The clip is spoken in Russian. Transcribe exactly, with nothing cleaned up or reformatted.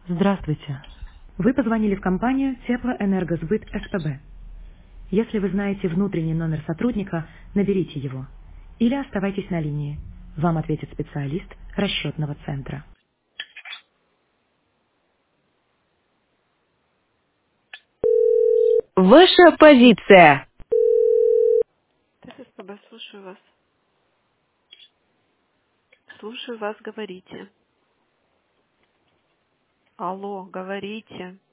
Здравствуйте. Вы позвонили в компанию Теплоэнергосбыт СПБ. Если вы знаете внутренний номер сотрудника, наберите его. Или оставайтесь на линии. Вам ответит специалист расчетного центра. Ваша позиция. ТССПБ, слушаю вас. Слушаю вас, говорите. Алло, говорите.